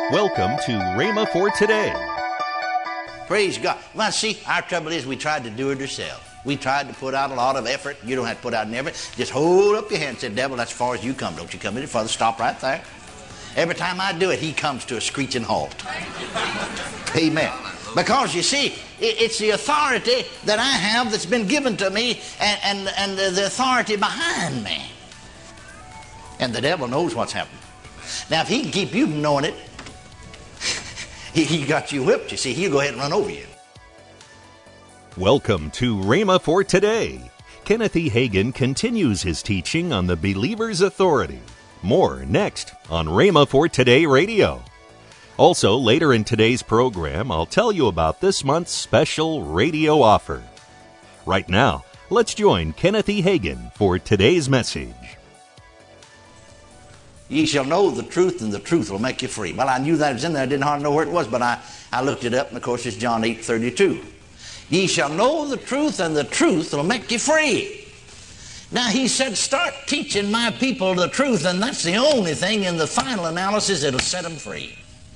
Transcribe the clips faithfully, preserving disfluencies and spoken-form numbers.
Welcome to Rhema for Today. Praise God. Well, see, our trouble is we tried to do it ourselves. We tried to put out a lot of effort. You don't have to put out an effort. Just hold up your hand and say, devil, that's as far as you come. Don't you come any further. Stop right there. Every time I do it, he comes to a screeching halt. Amen. Because, you see, it's the authority that I have that's been given to me and, and, and the authority behind me. And the devil knows what's happening. Now, if he can keep you from knowing it, he, he got you whipped, you see. He'll go ahead and run over you. Welcome to Rhema for Today. Kenneth E. Hagin continues his teaching on the believer's authority. More next on Rhema for Today Radio. Also, later in today's program, I'll tell you about this month's special radio offer. Right now, let's join Kenneth E. Hagin for today's message. Ye shall know the truth, and the truth will make you free. Well, I knew that was in there. I didn't hardly know where it was, but I, I looked it up, and of course it's John eight thirty-two. Ye shall know the truth, and the truth will make you free. Now, he said, start teaching my people the truth, and that's the only thing in the final analysis that'll set them free.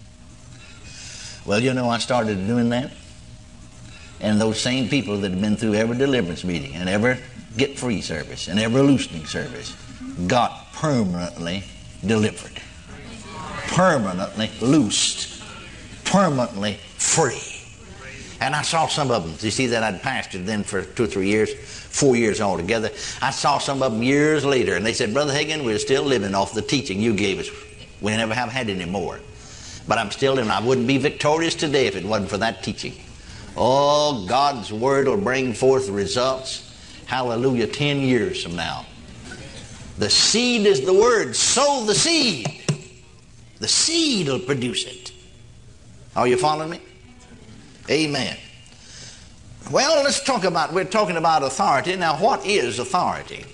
Well, you know, I started doing that, and those same people that have been through every deliverance meeting and every get free service and every loosening service got permanently delivered, permanently loosed, permanently free. And I saw some of them. You see that I'd pastored then for two or three years, four years altogether. I saw some of them years later, and they said, Brother Hagin, we're still living off the teaching you gave us. We never have had any more. But I'm still living. I wouldn't be victorious today if it wasn't for that teaching. Oh, God's Word will bring forth results, hallelujah, ten years from now. The seed is the Word. Sow the seed. The seed will produce it. Are you following me? Amen. Well, let's talk about, we're talking about authority. Now, what is authority?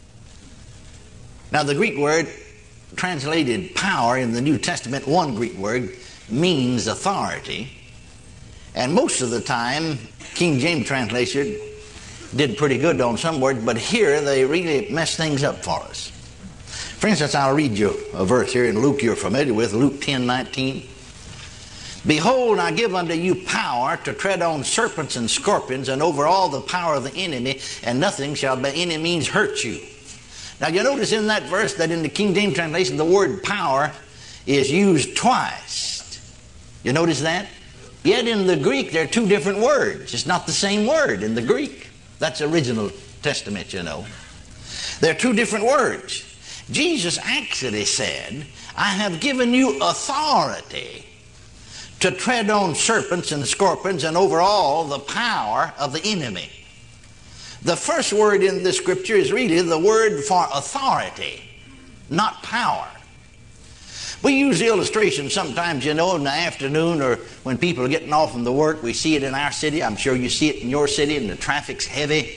Now, the Greek word translated power in the New Testament, one Greek word, means authority. And most of the time, King James translation did pretty good on some words, but here they really mess things up for us. For instance, I'll read you a verse here in Luke you're familiar with, Luke ten nineteen. Behold, I give unto you power to tread on serpents and scorpions and over all the power of the enemy, and nothing shall by any means hurt you. Now you notice in that verse that in the King James translation the word power is used twice. You notice that? Yet in the Greek there are two different words. It's not the same word in the Greek. That's original Testament, you know. There are two different words. Jesus actually said, I have given you authority to tread on serpents and scorpions and over all the power of the enemy. The first word in the scripture is really the word for authority, not power. We use the illustration sometimes, you know, in the afternoon or when people are getting off from the work. We see it in our city. I'm sure you see it in your city, and the traffic's heavy.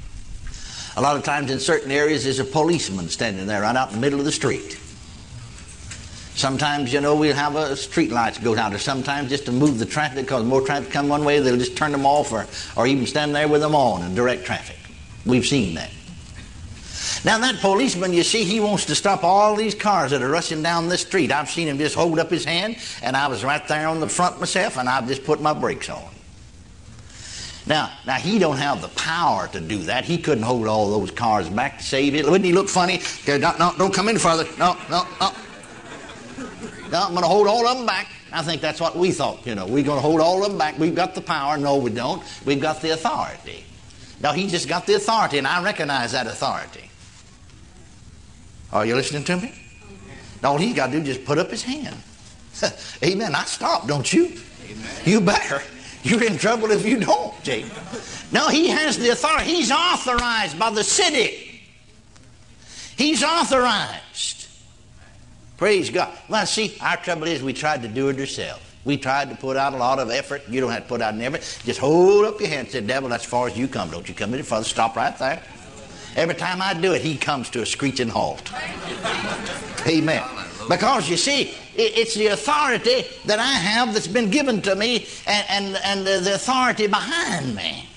A lot of times in certain areas there's a policeman standing there right out in the middle of the street. Sometimes, you know, we'll have a street lights go down, or sometimes just to move the traffic, because more traffic come one way, they'll just turn them off, or, or even stand there with them on and direct traffic. We've seen that. Now that policeman, you see, he wants to stop all these cars that are rushing down this street. I've seen him just hold up his hand, and I was right there on the front myself, and I've just put my brakes on. Now, now he don't have the power to do that. He couldn't hold all those cars back to save it. Wouldn't he look funny? No, no, don't come any further. No, no, no. No, I'm going to hold all of them back. I think that's what we thought, you know. We're going to hold all of them back. We've got the power. No, we don't. We've got the authority. No, he just got the authority, and I recognize that authority. Are you listening to me? All he's got to do is just put up his hand. Amen. I stop, don't you? Amen. You better. You're in trouble if you don't, Jake. No, he has the authority. He's authorized by the city. He's authorized. Praise God. Well, see, our trouble is we tried to do it ourselves. We tried to put out a lot of effort. You don't have to put out an effort. Just hold up your hand and say, devil, that's as far as you come. Don't you come any further. Stop right there. Every time I do it, he comes to a screeching halt. Amen. Because, you see, it's the authority that I have that's been given to me, and, and, and the authority behind me.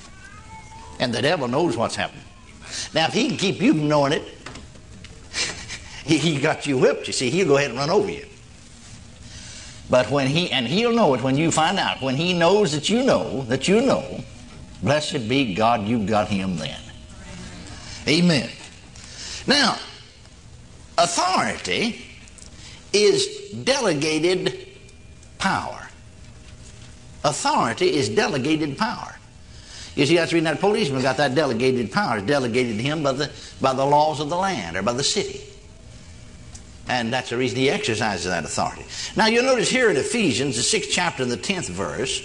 And the devil knows what's happening. Now, if he can keep you from knowing it, he, he got you whipped, you see. He'll go ahead and run over you. But when he, and he'll know it when you find out, when he knows that you know, that you know, blessed be God, you've got him then. Amen. Now, authority is delegated power. Authority is delegated power. You see, that's the reason that policeman got that delegated power. It's delegated to him by the, by the laws of the land or by the city. And that's the reason he exercises that authority. Now, you'll notice here in Ephesians, the sixth chapter, the tenth verse,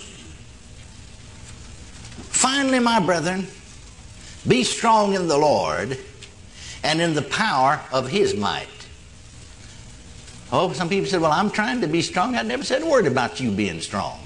finally, my brethren, be strong in the Lord and in the power of his might. Oh, some people said, well, I'm trying to be strong. I never said a word about you being strong.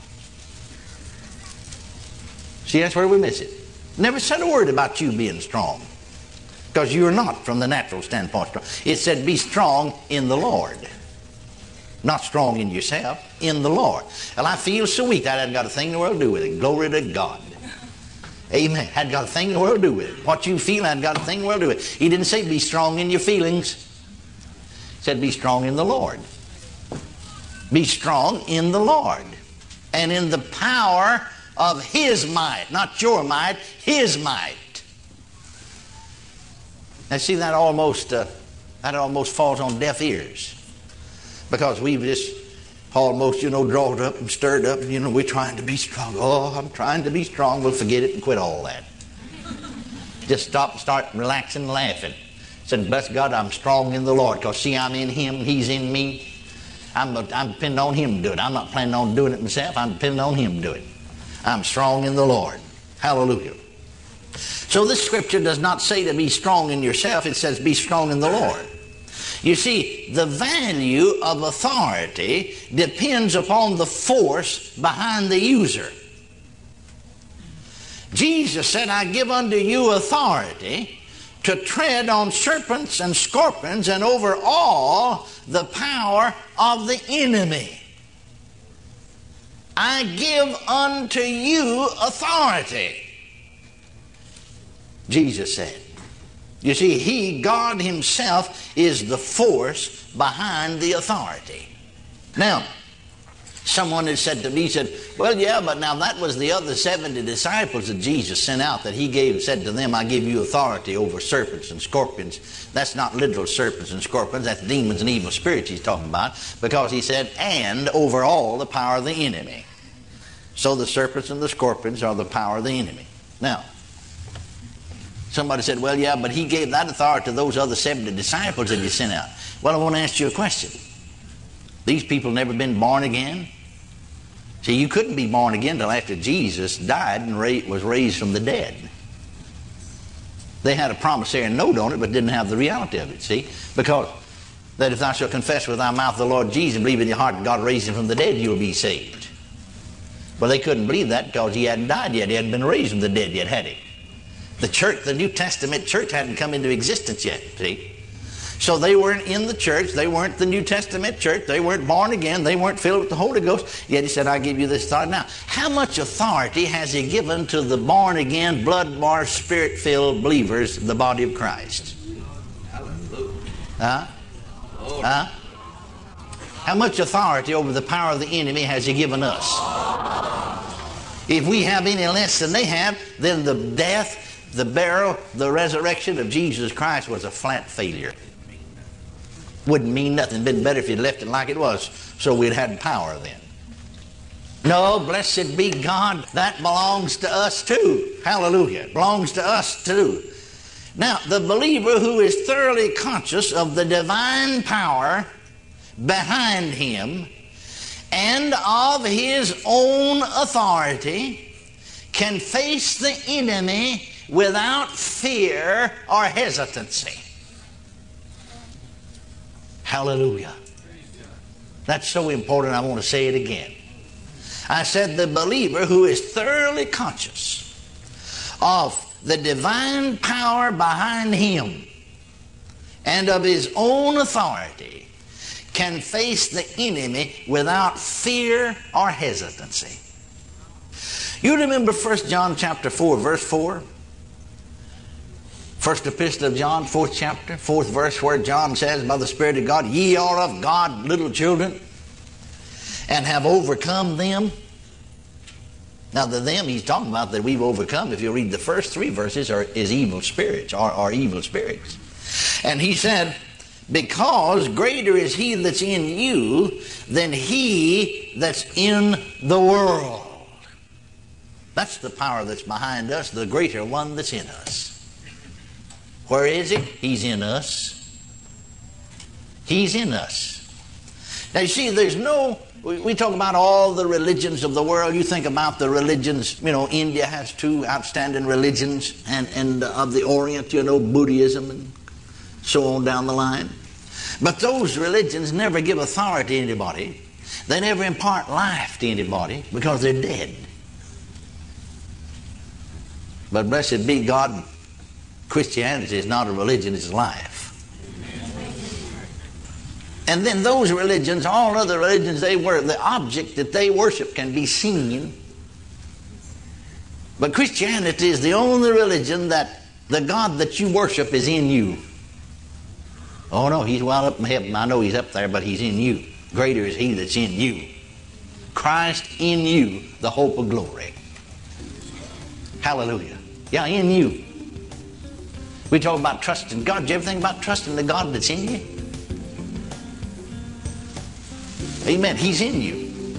See, that's where we miss it. Never said a word about you being strong. Because you're not, from the natural standpoint, strong. It said, be strong in the Lord. Not strong in yourself, in the Lord. Well, I feel so weak. That hadn't got a thing in the world to do with it. Glory to God. Amen. Hadn't got a thing in the world to do with it. What you feel hadn't got a thing in the world to do with it. He didn't say be strong in your feelings. He said be strong in the Lord. Be strong in the Lord. And in the power of his might. Not your might, his might. Now see, that almost, uh, that almost falls on deaf ears. Because we've just almost, you know, drawn up and stirred up. You know, we're trying to be strong. Oh, I'm trying to be strong. We'll forget it and quit all that. Just stop and start relaxing and laughing. Said, bless God, I'm strong in the Lord. Because see, I'm in him, he's in me. I'm, I'm depending on him to do it. I'm not planning on doing it myself. I'm depending on him to do it. I'm strong in the Lord. Hallelujah. So this scripture does not say to be strong in yourself. It says be strong in the Lord. You see, the value of authority depends upon the force behind the user. Jesus said, I give unto you authority to tread on serpents and scorpions and over all the power of the enemy. I give unto you authority. Jesus said. You see, he, God himself, is the force behind the authority. Now, someone had said to me, said, well, yeah, but now that was the other seventy disciples that Jesus sent out, that he gave, said to them, I give you authority over serpents and scorpions. That's not literal serpents and scorpions, that's demons and evil spirits he's talking about, because he said, and over all the power of the enemy. So the serpents and the scorpions are the power of the enemy. Now, somebody said, well, yeah, but he gave that authority to those other seventy disciples that he sent out. Well, I want to ask you a question. These people never been born again? See, you couldn't be born again until after Jesus died and ra- was raised from the dead. They had a promissory note on it, but didn't have the reality of it, see? Because that if thou shalt confess with thy mouth the Lord Jesus and believe in your heart that God raised him from the dead, you'll be saved. Well, they couldn't believe that because he hadn't died yet. He hadn't been raised from the dead yet, had he? The church, the New Testament church hadn't come into existence yet, see? So they weren't in the church. They weren't the New Testament church. They weren't born again. They weren't filled with the Holy Ghost. Yet he said, I give you this authority. Now, how much authority has he given to the born again, blood-washed, spirit-filled believers, the body of Christ? Hallelujah. Huh? Huh? How much authority over the power of the enemy has he given us? If we have any less than they have, then the death, the burial, the resurrection of Jesus Christ was a flat failure. Wouldn't mean nothing. Been better if you'd left it like it was, so we'd had power then. No, blessed be God, that belongs to us too. Hallelujah. Belongs to us too. Now, the believer who is thoroughly conscious of the divine power behind him and of his own authority can face the enemy without fear or hesitancy. Hallelujah. That's so important, I want to say it again. I said the believer who is thoroughly conscious of the divine power behind him and of his own authority can face the enemy without fear or hesitancy. You remember First John chapter four, verse four? First epistle of John, fourth chapter, fourth verse, where John says, by the Spirit of God, ye are of God, little children, and have overcome them. Now, the them he's talking about that we've overcome, if you read the first three verses, are is evil spirits, are, are evil spirits. And he said, because greater is he that's in you than he that's in the world. That's the power that's behind us, the greater one that's in us. Where is he? He's in us. He's in us. Now you see, there's no, we, we talk about all the religions of the world. You think about the religions, you know, India has two outstanding religions, and, and uh, of the Orient, you know, Buddhism and so on down the line. But those religions never give authority to anybody. They never impart life to anybody because they're dead. But blessed be God, Christianity is not a religion, it's life. And then those religions, all other religions, they were the object that they worship can be seen. But Christianity is the only religion that the God that you worship is in you. Oh no, he's well up in heaven. I know he's up there, but he's in you. Greater is he that's in you. Christ in you, the hope of glory. Hallelujah. Yeah, in you. We talk about trusting God. Do you ever think about trusting the God that's in you? Amen. He's in you.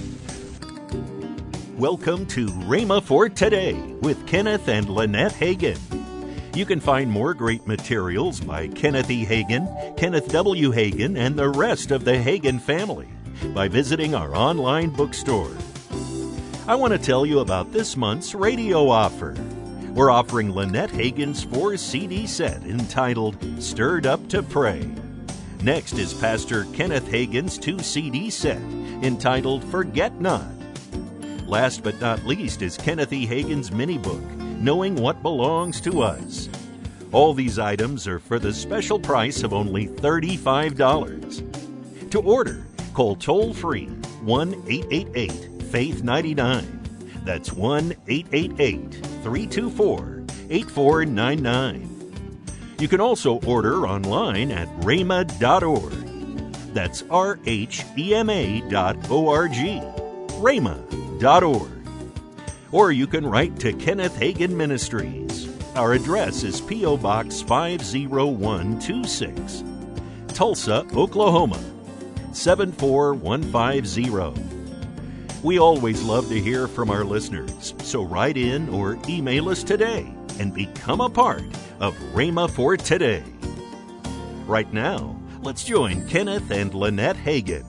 Welcome to Rhema for Today with Kenneth and Lynette Hagin. You can find more great materials by Kenneth E. Hagin, Kenneth W. Hagin, and the rest of the Hagin family by visiting our online bookstore. I want to tell you about this month's radio offer. We're offering Lynette Hagin's four C D set entitled Stirred Up to Pray. Next is Pastor Kenneth Hagin's two C D set entitled Forget Not. Last but not least is Kenneth E. Hagin's mini book, Knowing What Belongs to Us. All these items are for the special price of only thirty-five dollars. To order, call toll-free one eight eight eight faith ninety-nine. That's one eight eight eight three two four eight four nine nine. You can also order online at rhema dot org. That's R H E M A dot O R G. rhema dot org. Or you can write to Kenneth Hagin Ministries. Our address is P O. Box five oh one two six, Tulsa, Oklahoma, seven four one five zero. We always love to hear from our listeners, so write in or email us today and become a part of Rhema for Today. Right now, let's join Kenneth and Lynette Hagin.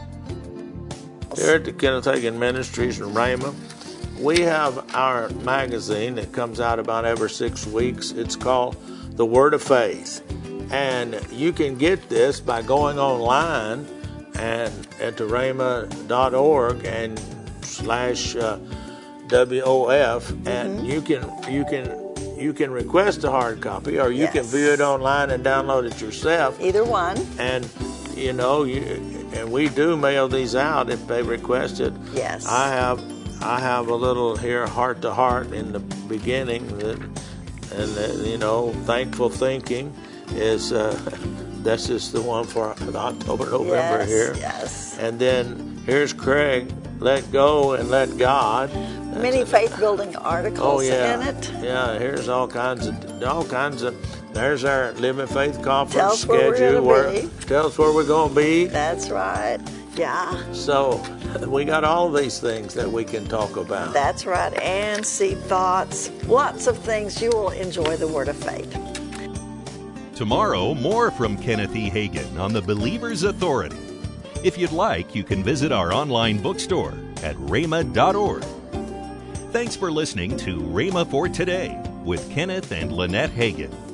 Here at the Kenneth Hagin Ministries in Rhema, we have our magazine that comes out about every six weeks. It's called The Word of Faith. And you can get this by going online and at the rhema dot org and slash uh, W O F, and mm-hmm. you can you can you can request a hard copy, or you yes. can view it online and download it yourself. Either one. And you know, you, and we do mail these out if they request it. Yes. I have I have a little here, heart to heart, in the beginning, that, and that, you know, thankful thinking is. Uh, This is the one for October, November yes, here. Yes. And then here's Craig, Let Go and Let God. That's Many a, faith-building articles oh, yeah. in it. Yeah, here's all kinds of, all kinds of, there's our Living Faith Conference Tell us schedule. Where we're where, tell us where we're going to be. That's right. Yeah. So we got all these things that we can talk about. That's right. And seed thoughts. Lots of things. You will enjoy the Word of Faith. Tomorrow, more from Kenneth E. Hagin on the Believer's Authority. If you'd like, you can visit our online bookstore at rhema dot org. Thanks for listening to Rhema for Today with Kenneth and Lynette Hagin.